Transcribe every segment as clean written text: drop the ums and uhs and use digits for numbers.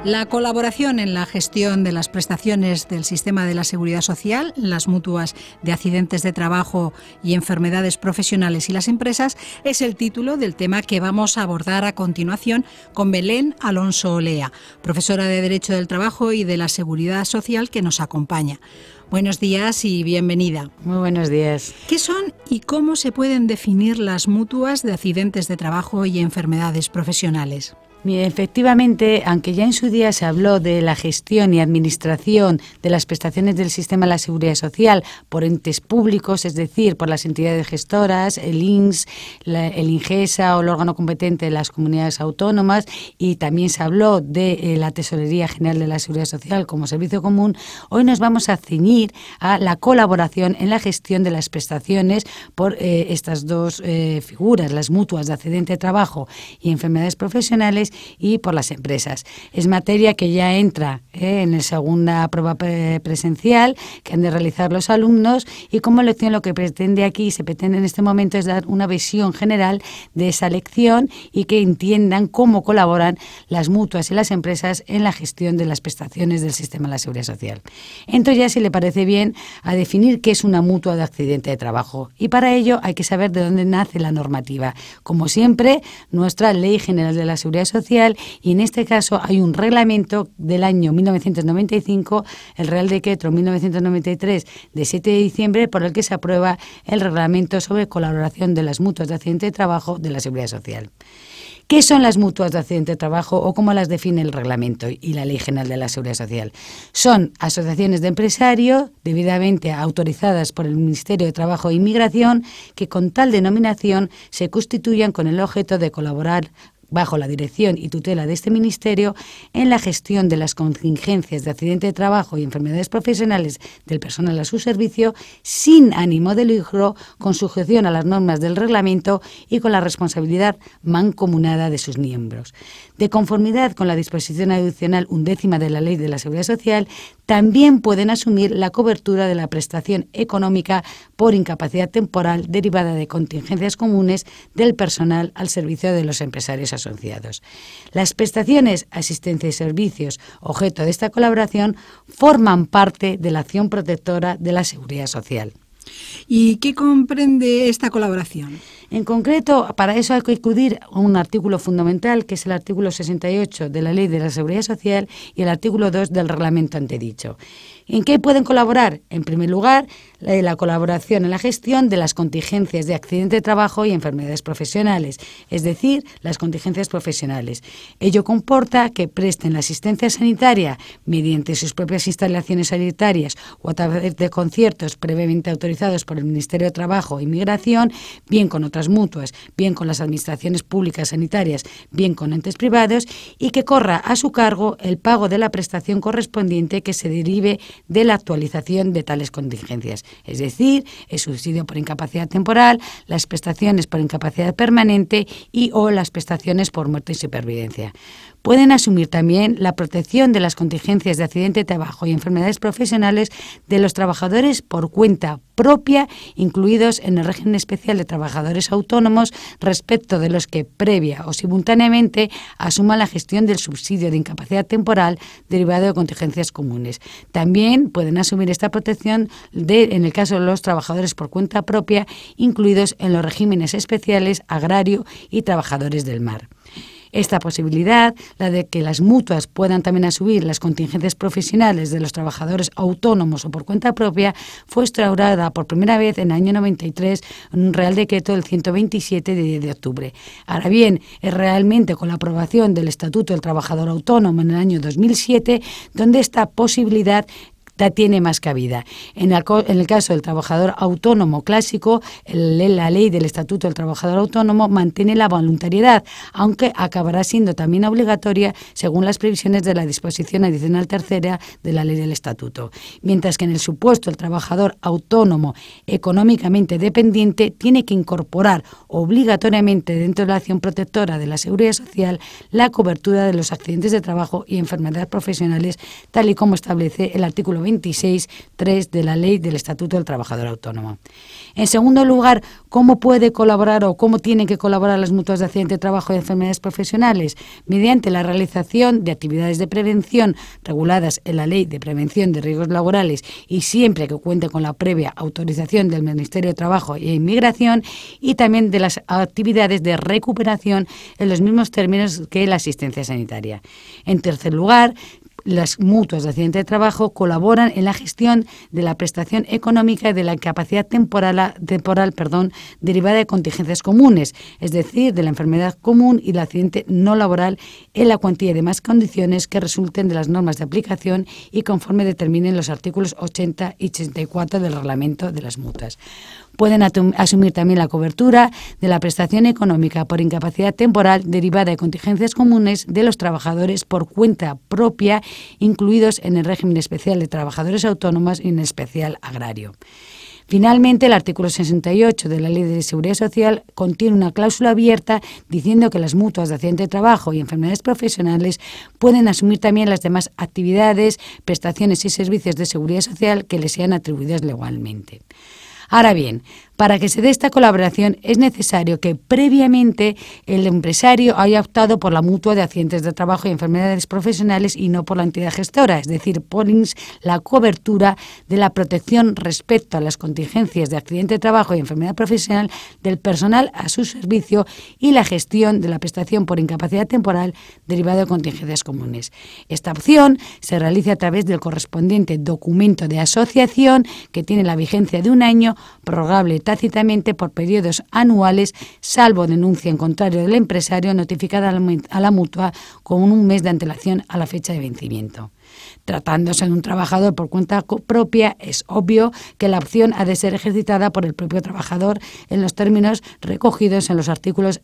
La colaboración en la gestión de las prestaciones del sistema de la Seguridad Social, las mutuas de accidentes de trabajo y enfermedades profesionales y las empresas es el título del tema que vamos a abordar a continuación con Belén Alonso Olea, profesora de Derecho del Trabajo y de la Seguridad Social que nos acompaña. Buenos días y bienvenida. Muy buenos días. ¿Qué son y cómo se pueden definir las mutuas de accidentes de trabajo y enfermedades profesionales? Efectivamente, aunque ya en su día se habló de la gestión y administración de las prestaciones del sistema de la Seguridad Social por entes públicos, es decir, por las entidades gestoras, el INS, el INGESA o el órgano competente de las comunidades autónomas, y también se habló de la Tesorería General de la Seguridad Social como servicio común, hoy nos vamos a ceñir a la colaboración en la gestión de las prestaciones por estas dos figuras, las mutuas de accidente de trabajo y enfermedades profesionales, y por las empresas. Es materia que ya entra en la segunda prueba presencial que han de realizar los alumnos, y como lección lo que se pretende en este momento es dar una visión general de esa lección y que entiendan cómo colaboran las mutuas y las empresas en la gestión de las prestaciones del sistema de la Seguridad Social. Entro ya, si le parece bien, a definir qué es una mutua de accidente de trabajo, y para ello hay que saber de dónde nace la normativa. Como siempre, nuestra Ley General de la Seguridad Social, y en este caso hay un reglamento del año 1995, el Real Decreto 1993 de 7 de diciembre, por el que se aprueba el reglamento sobre colaboración de las mutuas de accidente de trabajo de la Seguridad Social. ¿Qué son las mutuas de accidente de trabajo o cómo las define el reglamento y la Ley General de la Seguridad Social? Son asociaciones de empresarios debidamente autorizadas por el Ministerio de Trabajo e Inmigración que con tal denominación se constituyan con el objeto de colaborar bajo la dirección y tutela de este Ministerio en la gestión de las contingencias de accidente de trabajo y enfermedades profesionales del personal a su servicio, sin ánimo de lucro, con sujeción a las normas del reglamento y con la responsabilidad mancomunada de sus miembros. De conformidad con la disposición adicional 11ª de la Ley de la Seguridad Social, también pueden asumir la cobertura de la prestación económica por incapacidad temporal derivada de contingencias comunes del personal al servicio de los empresarios asociados. Las prestaciones, asistencia y servicios objeto de esta colaboración forman parte de la acción protectora de la Seguridad Social. ¿Y qué comprende esta colaboración? En concreto, para eso hay que acudir a un artículo fundamental, que es el artículo 68 de la Ley de la Seguridad Social y el artículo 2 del reglamento antedicho. ¿En qué pueden colaborar? En primer lugar, la colaboración en la gestión de las contingencias de accidente de trabajo y enfermedades profesionales, es decir, las contingencias profesionales. Ello comporta que presten la asistencia sanitaria mediante sus propias instalaciones sanitarias o a través de conciertos previamente autorizados por el Ministerio de Trabajo e Inmigración, bien con otras mutuas, bien con las administraciones públicas sanitarias, bien con entes privados, y que corra a su cargo el pago de la prestación correspondiente que se derive de la actualización de tales contingencias, es decir, el subsidio por incapacidad temporal, las prestaciones por incapacidad permanente y o las prestaciones por muerte y supervivencia. Pueden asumir también la protección de las contingencias de accidente de trabajo y enfermedades profesionales de los trabajadores por cuenta propia, incluidos en el régimen especial de trabajadores autónomos, respecto de los que previa o simultáneamente asuman la gestión del subsidio de incapacidad temporal derivado de contingencias comunes. También pueden asumir esta protección en el caso de los trabajadores por cuenta propia, incluidos en los regímenes especiales agrario y trabajadores del mar. Esta posibilidad, la de que las mutuas puedan también asumir las contingencias profesionales de los trabajadores autónomos o por cuenta propia, fue instaurada por primera vez en el año 93 en un Real Decreto del 127 de 10 de octubre. Ahora bien, es realmente con la aprobación del Estatuto del Trabajador Autónomo en el año 2007 donde esta posibilidad tiene más cabida. En el caso del trabajador autónomo clásico, la ley del Estatuto del Trabajador Autónomo mantiene la voluntariedad, aunque acabará siendo también obligatoria según las previsiones de la disposición adicional tercera de la ley del Estatuto. Mientras que en el supuesto el trabajador autónomo económicamente dependiente tiene que incorporar obligatoriamente dentro de la acción protectora de la Seguridad Social la cobertura de los accidentes de trabajo y enfermedades profesionales, tal y como establece el artículo 26.3 de la Ley del Estatuto del Trabajador Autónomo. En segundo lugar, ¿cómo puede colaborar o cómo tienen que colaborar las mutuas de accidente de trabajo y enfermedades profesionales? Mediante la realización de actividades de prevención reguladas en la Ley de Prevención de Riesgos Laborales y siempre que cuente con la previa autorización del Ministerio de Trabajo e Inmigración, y también de las actividades de recuperación en los mismos términos que la asistencia sanitaria. En tercer lugar, las mutuas de accidente de trabajo colaboran en la gestión de la prestación económica y de la incapacidad temporal, derivada de contingencias comunes, es decir, de la enfermedad común y el accidente no laboral, en la cuantía y demás condiciones que resulten de las normas de aplicación y conforme determinen los artículos 80 y 84 del reglamento de las mutuas. Pueden asumir también la cobertura de la prestación económica por incapacidad temporal derivada de contingencias comunes de los trabajadores por cuenta propia, incluidos en el régimen especial de trabajadores autónomos y en especial agrario. Finalmente, el artículo 68 de la Ley de Seguridad Social contiene una cláusula abierta diciendo que las mutuas de accidente de trabajo y enfermedades profesionales pueden asumir también las demás actividades, prestaciones y servicios de seguridad social que les sean atribuidas legalmente. Ahora bien, para que se dé esta colaboración es necesario que previamente el empresario haya optado por la mutua de accidentes de trabajo y enfermedades profesionales y no por la entidad gestora, es decir, por la cobertura de la protección respecto a las contingencias de accidente de trabajo y enfermedad profesional del personal a su servicio y la gestión de la prestación por incapacidad temporal derivada de contingencias comunes. Esta opción se realiza a través del correspondiente documento de asociación que tiene la vigencia de un año, prorrogable tácitamente por periodos anuales, salvo denuncia en contrario del empresario notificada a la mutua con un mes de antelación a la fecha de vencimiento. Tratándose de un trabajador por cuenta propia, es obvio que la opción ha de ser ejercitada por el propio trabajador en los términos recogidos en los artículos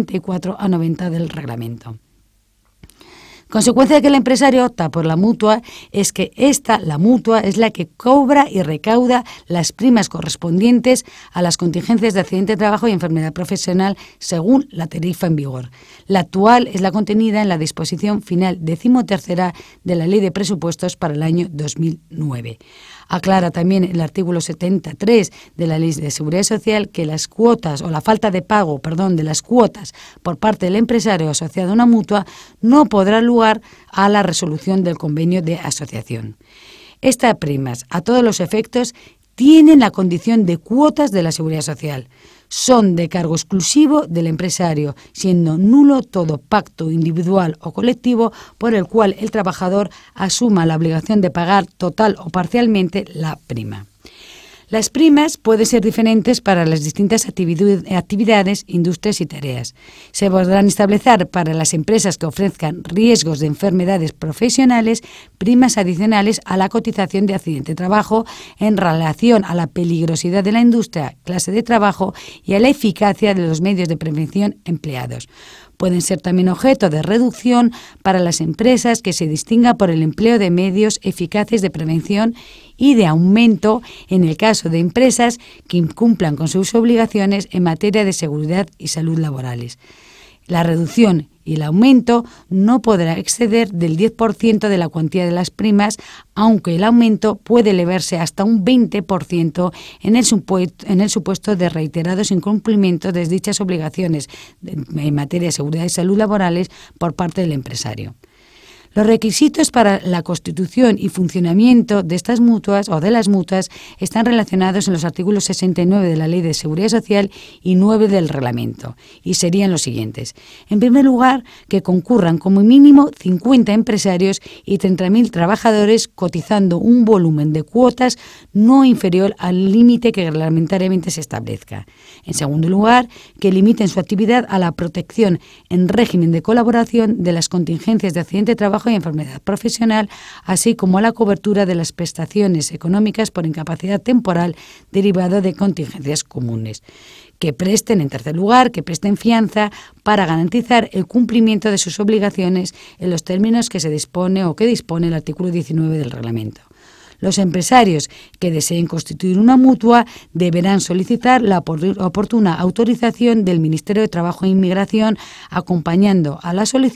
74 a 90 del reglamento. Consecuencia de que el empresario opta por la mutua es que la mutua, es la que cobra y recauda las primas correspondientes a las contingencias de accidente de trabajo y enfermedad profesional según la tarifa en vigor. La actual es la contenida en la disposición final 13ª de la Ley de Presupuestos para el año 2009. Aclara también el artículo 73 de la Ley de Seguridad Social que las cuotas o la falta de pago, de las cuotas por parte del empresario asociado a una mutua no podrá lugar a la resolución del convenio de asociación. Estas primas, a todos los efectos, tienen la condición de cuotas de la Seguridad Social. Son de cargo exclusivo del empresario, siendo nulo todo pacto individual o colectivo por el cual el trabajador asuma la obligación de pagar total o parcialmente la prima. Las primas pueden ser diferentes para las distintas actividades, industrias y tareas. Se podrán establecer para las empresas que ofrezcan riesgos de enfermedades profesionales primas adicionales a la cotización de accidente de trabajo en relación a la peligrosidad de la industria, clase de trabajo y a la eficacia de los medios de prevención empleados. Pueden ser también objeto de reducción para las empresas que se distinga por el empleo de medios eficaces de prevención y de aumento en el caso de empresas que incumplan con sus obligaciones en materia de seguridad y salud laborales. La reducción y el aumento no podrá exceder del 10% de la cuantía de las primas, aunque el aumento puede elevarse hasta un 20% en el supuesto de reiterados incumplimientos de dichas obligaciones en materia de seguridad y salud laborales por parte del empresario. Los requisitos para la constitución y funcionamiento de estas mutuas o de las mutuas están relacionados en los artículos 69 de la Ley de Seguridad Social y 9 del reglamento, y serían los siguientes. En primer lugar, que concurran como mínimo 50 empresarios y 30.000 trabajadores cotizando un volumen de cuotas no inferior al límite que reglamentariamente se establezca. En segundo lugar, que limiten su actividad a la protección en régimen de colaboración de las contingencias de accidente de trabajo y enfermedad profesional, así como a la cobertura de las prestaciones económicas por incapacidad temporal derivada de contingencias comunes. Que presten, en tercer lugar, que presten fianza para garantizar el cumplimiento de sus obligaciones en los términos que se dispone o que dispone el artículo 19 del reglamento. Los empresarios que deseen constituir una mutua deberán solicitar la oportuna autorización del Ministerio de Trabajo e Inmigración, acompañando a la solicitud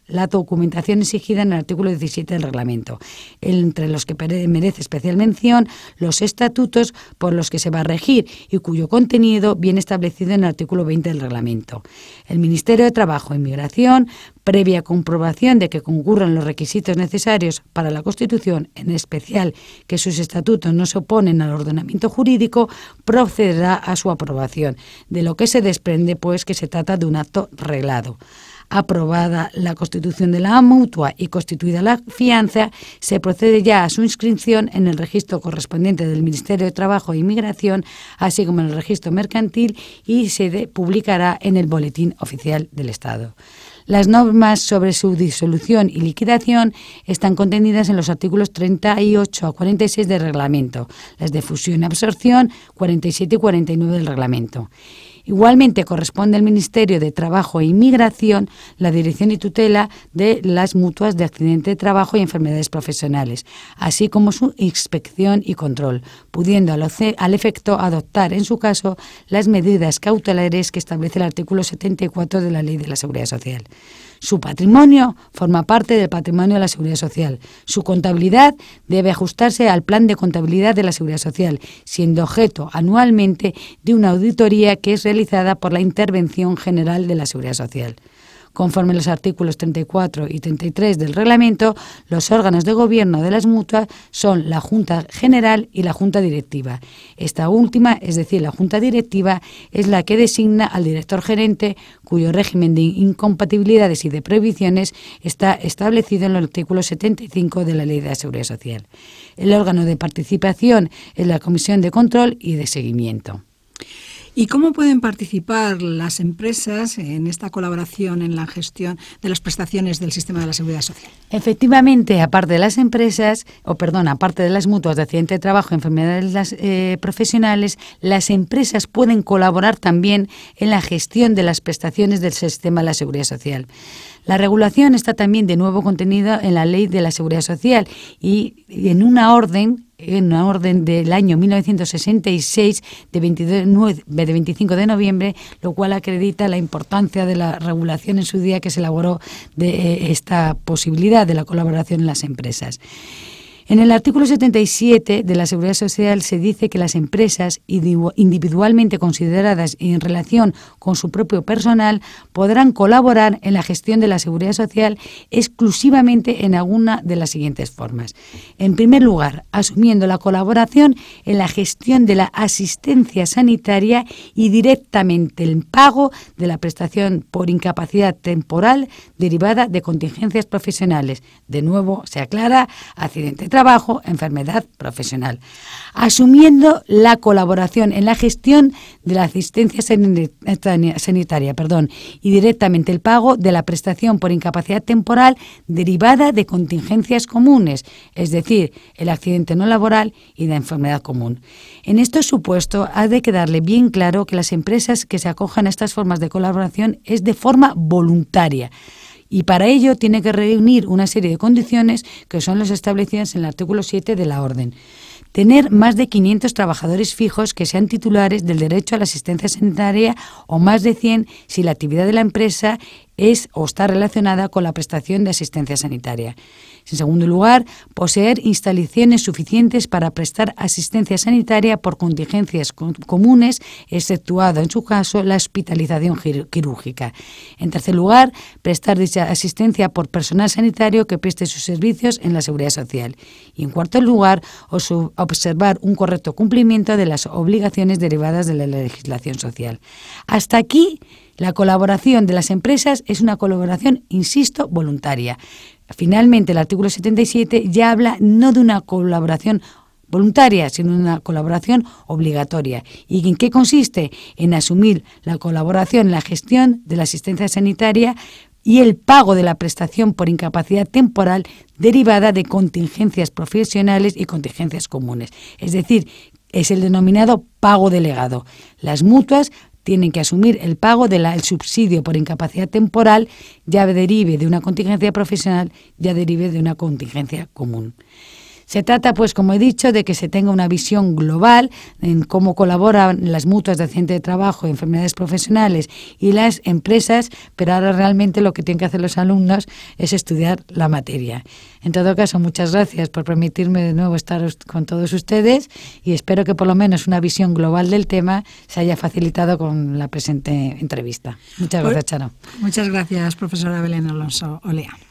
la documentación exigida en el artículo 17 del reglamento, entre los que merece especial mención los estatutos por los que se va a regir y cuyo contenido viene establecido en el artículo 20 del reglamento. El Ministerio de Trabajo e Inmigración, previa comprobación de que concurran los requisitos necesarios para la Constitución, en especial que sus estatutos no se oponen al ordenamiento jurídico, procederá a su aprobación, de lo que se desprende pues que se trata de un acto reglado. Aprobada la constitución de la mutua y constituida la fianza, se procede ya a su inscripción en el registro correspondiente del Ministerio de Trabajo e Inmigración, así como en el registro mercantil, y se publicará en el Boletín Oficial del Estado. Las normas sobre su disolución y liquidación están contenidas en los artículos 38 a 46 del reglamento, las de fusión y absorción 47 y 49 del reglamento. Igualmente corresponde al Ministerio de Trabajo e Inmigración la dirección y tutela de las mutuas de accidente de trabajo y enfermedades profesionales, así como su inspección y control, pudiendo al efecto adoptar en su caso las medidas cautelares que establece el artículo 74 de la Ley de la Seguridad Social. Su patrimonio forma parte del patrimonio de la Seguridad Social. Su contabilidad debe ajustarse al plan de contabilidad de la Seguridad Social, siendo objeto anualmente de una auditoría que es realizada por la Intervención General de la Seguridad Social. Conforme los artículos 34 y 33 del reglamento, los órganos de gobierno de las mutuas son la Junta General y la Junta Directiva. Esta última, es decir, la Junta Directiva, es la que designa al director gerente, cuyo régimen de incompatibilidades y de prohibiciones está establecido en el artículo 75 de la Ley de la Seguridad Social. El órgano de participación es la Comisión de Control y de Seguimiento. ¿Y cómo pueden participar las empresas en esta colaboración en la gestión de las prestaciones del sistema de la Seguridad Social? Efectivamente, aparte de las empresas, aparte de las mutuas de accidente de trabajo y enfermedades profesionales, las empresas pueden colaborar también en la gestión de las prestaciones del sistema de la Seguridad Social. La regulación está también de nuevo contenida en la Ley de la Seguridad Social y en una orden del año 1966 de 25 de noviembre, lo cual acredita la importancia de la regulación en su día que se elaboró de esta posibilidad de la colaboración en las empresas. En el artículo 77 de la Seguridad Social se dice que las empresas individualmente consideradas y en relación con su propio personal podrán colaborar en la gestión de la Seguridad Social exclusivamente en alguna de las siguientes formas. En primer lugar, asumiendo la colaboración en la gestión de la asistencia sanitaria y directamente el pago de la prestación por incapacidad temporal derivada de contingencias profesionales. De nuevo, se aclara, accidente de trabajo, enfermedad profesional, asumiendo la colaboración en la gestión de la asistencia sanitaria y directamente el pago de la prestación por incapacidad temporal derivada de contingencias comunes, es decir, el accidente no laboral y la enfermedad común. En estos supuestos ha de quedarle bien claro que las empresas que se acojan a estas formas de colaboración es de forma voluntaria. Y para ello tiene que reunir una serie de condiciones que son las establecidas en el artículo 7 de la orden. Tener más de 500 trabajadores fijos que sean titulares del derecho a la asistencia sanitaria o más de 100 si la actividad de la empresa es o está relacionada con la prestación de asistencia sanitaria. En segundo lugar, poseer instalaciones suficientes para prestar asistencia sanitaria por contingencias comunes, exceptuado en su caso la hospitalización quirúrgica. En tercer lugar, prestar dicha asistencia por personal sanitario que preste sus servicios en la Seguridad Social. Y en cuarto lugar, observar un correcto cumplimiento de las obligaciones derivadas de la legislación social. Hasta aquí, la colaboración de las empresas es una colaboración, insisto, voluntaria. Finalmente, el artículo 77 ya habla no de una colaboración voluntaria, sino de una colaboración obligatoria. ¿Y en qué consiste? En asumir la colaboración en la gestión de la asistencia sanitaria y el pago de la prestación por incapacidad temporal derivada de contingencias profesionales y contingencias comunes. Es decir, es el denominado pago delegado. Las mutuas tienen que asumir el pago del subsidio por incapacidad temporal, ya derive de una contingencia profesional, ya derive de una contingencia común. Se trata, pues, como he dicho, de que se tenga una visión global en cómo colaboran las mutuas de accidentes de trabajo, enfermedades profesionales y las empresas, pero ahora realmente lo que tienen que hacer los alumnos es estudiar la materia. En todo caso, muchas gracias por permitirme de nuevo estar con todos ustedes y espero que por lo menos una visión global del tema se haya facilitado con la presente entrevista. Muchas gracias, Charo. Muchas gracias, profesora Belén Alonso Olea.